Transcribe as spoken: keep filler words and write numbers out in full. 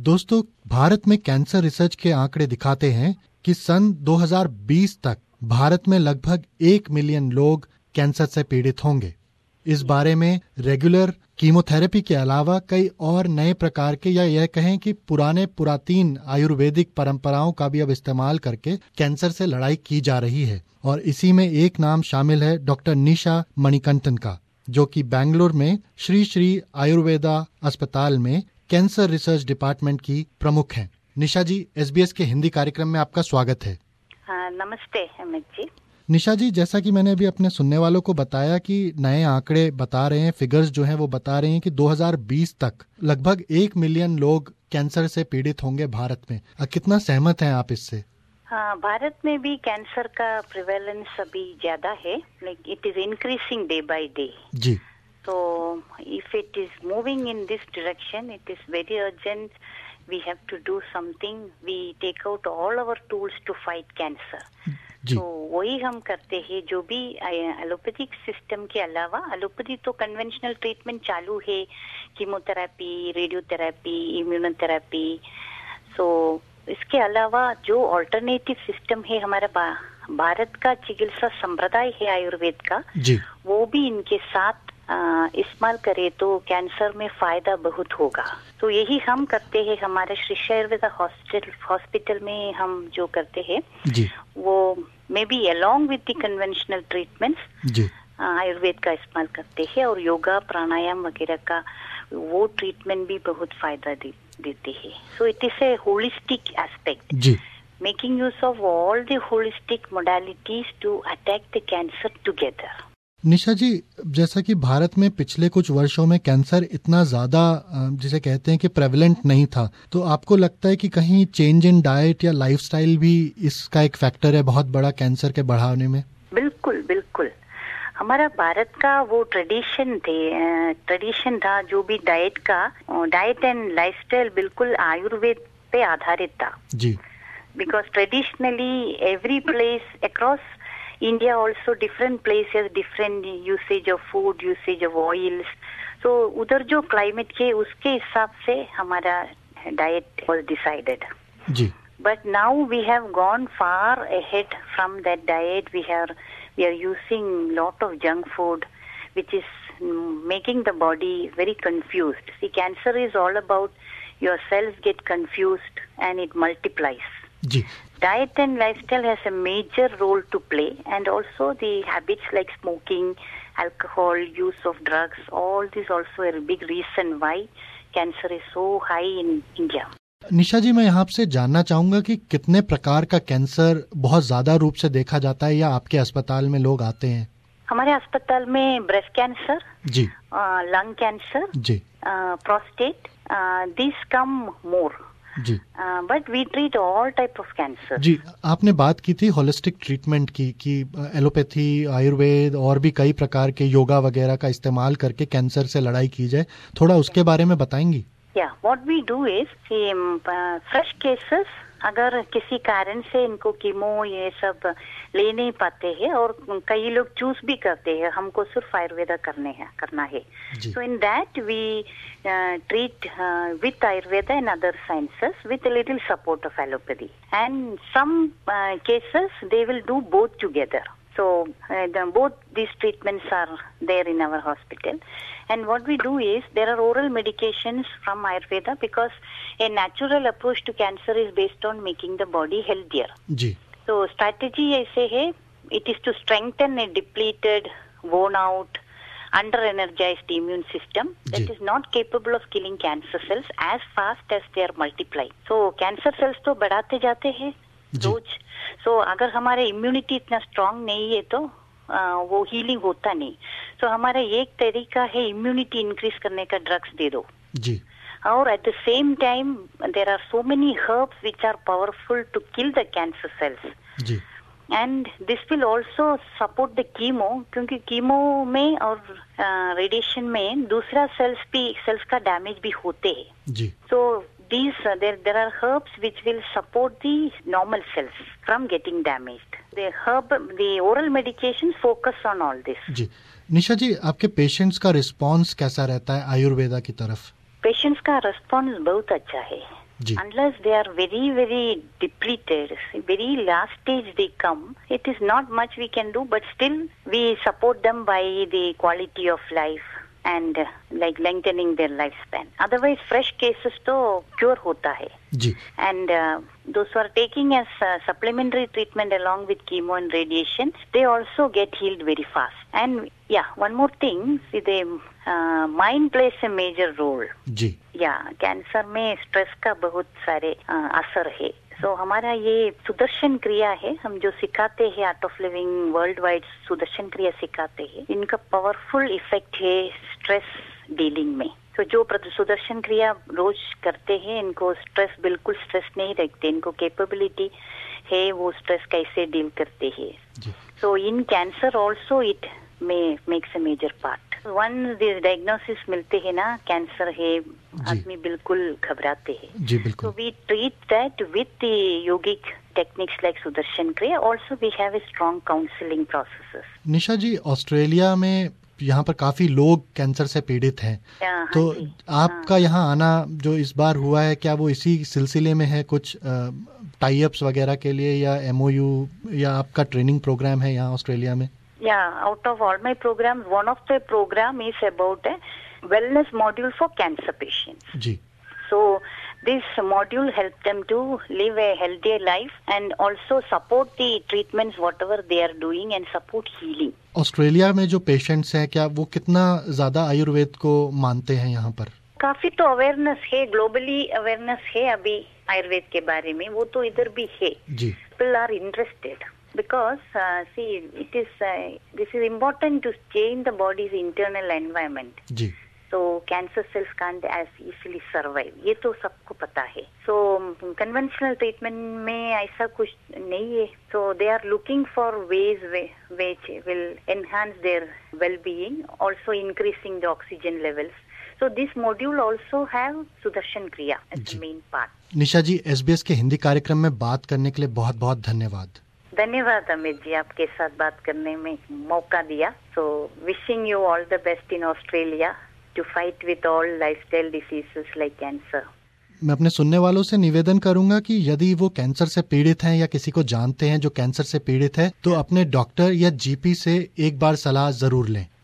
दोस्तों, भारत में cancer research के आंकड़े दिखाते हैं कि सन दो हज़ार बीस तक भारत में लगभग एक मिलियन लोग कैंसर से पीड़ित होंगे। इस बारे में रेगुलर कीमोथेरेपी के अलावा कई और नए प्रकार के या यह कहें कि पुराने पुरातन आयुर्वेदिक परंपराओं का भी अब इस्तेमाल करके कैंसर से लड़ाई की जा रही है। और इसी में एक नाम शामिल है डॉक्टर निशा मणिकंठन का, जो कि बेंगलुरु में श्री श्री आयुर्वेदा अस्पताल में कैंसर रिसर्च डिपार्टमेंट की प्रमुख हैं। निशा जी, एसबीएस के हिंदी कार्यक्रम में आपका स्वागत है। हाँ, नमस्ते अमित जी। निशा जी, जैसा कि मैंने अभी अपने सुनने वालों को बताया कि नए आंकड़े बता रहे हैं, फिगर्स जो हैं वो बता रहे हैं कि दो हज़ार बीस तक लगभग एक मिलियन लोग कैंसर से पीड़ित होंगे भारत में। कितना सहमत हैं आप इससे? हाँ, भारत में भी कैंसर का प्रिवेलेंस अभी ज्यादा है, like it is increasing day by day जी। So if it is moving in this direction, it is very urgent. We have to do something. We take out all our tools to fight cancer. तो वही हम करते हैं। जो भी allopathic system के अलावा, एलोपैथी तो कन्वेंशनल ट्रीटमेंट चालू है, कीमोथेरेपी, रेडियोथेरेपी, इम्यूनोथेरेपी। सो इसके अलावा जो अल्टरनेटिव सिस्टम है, हमारा भारत का चिकित्सा संप्रदाय है आयुर्वेद का, जी। वो भी इनके साथ इस्तेमाल करे तो कैंसर में फायदा बहुत होगा। तो यही हम करते हैं। हमारे श्री श्री आयुर्वेदा हॉस्पिटल हॉस्पिटल में हम जो करते हैं वो may be along with the conventional treatments Ayurveda का इस्तेमाल करते हैं, और योगा प्राणायाम वगैरह का वो ट्रीटमेंट भी बहुत फायदा दे, देते हैं। So it is a holistic aspect, making use of all the holistic modalities to attack the cancer together. Nisha ji, जैसा कि भारत में पिछले कुछ वर्षों में कैंसर इतना ज्यादा जिसे कहते हैं कि प्रेवलेंट नहीं था, तो आपको लगता है कि कहीं चेंज इन डाइट या लाइफस्टाइल भी इसका एक फैक्टर है बहुत बड़ा कैंसर के बढ़ाने में? बिल्कुल बिल्कुल। हमारा भारत का वो ट्रेडिशन थे ट्रेडिशन था जो भी डाइट का, डाइट एंड लाइफस्टाइल बिल्कुल आयुर्वेद पे आधारित था जी। Because traditionally every place across India also different places, different usage of food, usage of oils. So उधर जो climate के उसके हिसाब से हमारा diet was decided. Ji. But now we have gone far ahead from that diet. We are we are using lot of junk food, which is making the body very confused. See, cancer is all about your cells get confused and it multiplies. Ji. Diet and lifestyle has a major role to play, and also the habits like smoking, alcohol, use of drugs, all this also a big reason why cancer is so high in India. निशा जी, मैं यहाँ आपसे जानना चाहूंगा कि कितने प्रकार का cancer बहुत ज्यादा रूप से देखा जाता है या आपके अस्पताल में लोग आते हैं? हमारे अस्पताल में ब्रेस्ट कैंसर जी, लंग कैंसर जी, प्रोस्टेट, दिस कम मोर जी। But we treat all type of cancer. जी, आपने बात की थी होलिस्टिक ट्रीटमेंट की कि एलोपैथी, आयुर्वेद और भी कई प्रकार के योगा वगैरह का इस्तेमाल करके कैंसर से लड़ाई की जाए, थोड़ा उसके बारे में बताएंगी? या what we do is fresh cases, अगर किसी कारण से इनको कीमो ये सब ले नहीं पाते हैं, और कई लोग चूज भी करते हैं हमको सिर्फ आयुर्वेदा करने हैं करना है, so in that we treat with Ayurveda and other sciences with a little support of allopathy, and some cases they will do both together. So uh, the, both these treatments are there in our hospital, and what we do is there are oral medications from Ayurveda, because a natural approach to cancer is based on making the body healthier. जी. So strategy ऐसे है, it is to strengthen a depleted, worn out, under energized immune system that ji. is not capable of killing cancer cells as fast as they are multiplying. So cancer cells तो बढ़ाते जाते हैं रोज। सो so, अगर हमारे immunity इतना strong नहीं है तो आ, वो हीलिंग होता नहीं। सो so, हमारा एक तरीका है इम्यूनिटी इंक्रीज करने का, ड्रग्स दे दो जी। और at the same time there are so many herbs which are powerful to kill the cancer cells जी। And this will also support the chemo, क्योंकि कीमो में और रेडिएशन uh, में दूसरा सेल्स भी सेल्स का डैमेज भी होते हैं जी। सो These uh, there there are herbs which will support the normal cells from getting damaged. The herb, the oral medications focus on all this. जी। निशा जी, आपके पेशेंट्स का रिस्पांस कैसा रहता है आयुर्वेदा की तरफ? पेशेंट्स का रिस्पांस बहुत अच्छा है। Unless they are very, very depleted, very last stage they come, it is not much we can do, but still we support them by the quality of life and uh, like lengthening their lifespan. Otherwise, fresh cases to cure hota hai. जी. And uh, those who are taking as uh, supplementary treatment along with chemo and radiation, they also get healed very fast. And yeah, one more thing, see the uh, mind plays a major role. जी. Yeah, cancer में stress का बहुत सारे uh, असर है. So हमारा ये सुदर्शन क्रिया है, हम जो सिखाते हैं art of living world wide Sudarshan Kriya सिखाते हैं, इनका पावरफुल इफेक्ट है स्ट्रेस डीलिंग में. तो जो सुदर्शन क्रिया रोज करते हैं इनको स्ट्रेस बिल्कुल स्ट्रेस नहीं रखते, इनको कैपेबिलिटी है वो स्ट्रेस कैसे डील करते हैं. So in cancer also it में makes a major part. One diagnosis मिलते हैं ना कैंसर है, आदमी बिल्कुल घबराते हैं. जी बिल्कुल. So we treat that with the yogic techniques like Sudarshan Kriya. Also we have a strong counseling processes. Nisha ji, Australia में यहाँ पर काफी लोग कैंसर से पीड़ित हैं, तो आपका यहाँ आना जो इस बार हुआ है, क्या वो इसी सिलसिले में है, कुछ टाई अप्स वगैरह के लिए या एमओयू या आपका ट्रेनिंग प्रोग्राम है यहाँ ऑस्ट्रेलिया में? Yeah, out of all my programs, one of the program is about a wellness module for cancer patients. जी. So this module helps them to live a healthier life and also support the treatments whatever they are doing and support healing. Australia में जो patients हैं, क्या वो कितना ज्यादा आयुर्वेद को मानते हैं यहाँ पर? काफी तो अवेयरनेस है, ग्लोबली अवेयरनेस है अभी आयुर्वेद के बारे में, वो तो इधर भी है. जी. People are interested. Because, uh, see, it is, uh, this is important to change the body's internal environment. Ji. So, cancer cells can't as easily survive. ये तो सबको पता है. So, conventional treatment में ऐसा कुछ नहीं है. So, they are looking for ways which will enhance their well-being, also increasing the oxygen levels. So, this module also have Sudarshan Kriya as the main part. Nisha ji, SBS के हिंदी कार्यक्रम में बात करने के लिए बहुत बहुत धन्यवाद. धन्यवाद अमित जी, आपके साथ बात करने में मौका दिया. So wishing you all the best in Australia to fight with all lifestyle diseases like cancer. मैं अपने सुनने वालों से निवेदन करूंगा कि यदि वो कैंसर से पीड़ित हैं या किसी को जानते हैं जो कैंसर से पीड़ित है, तो अपने डॉक्टर या जीपी से एक बार सलाह जरूर लें.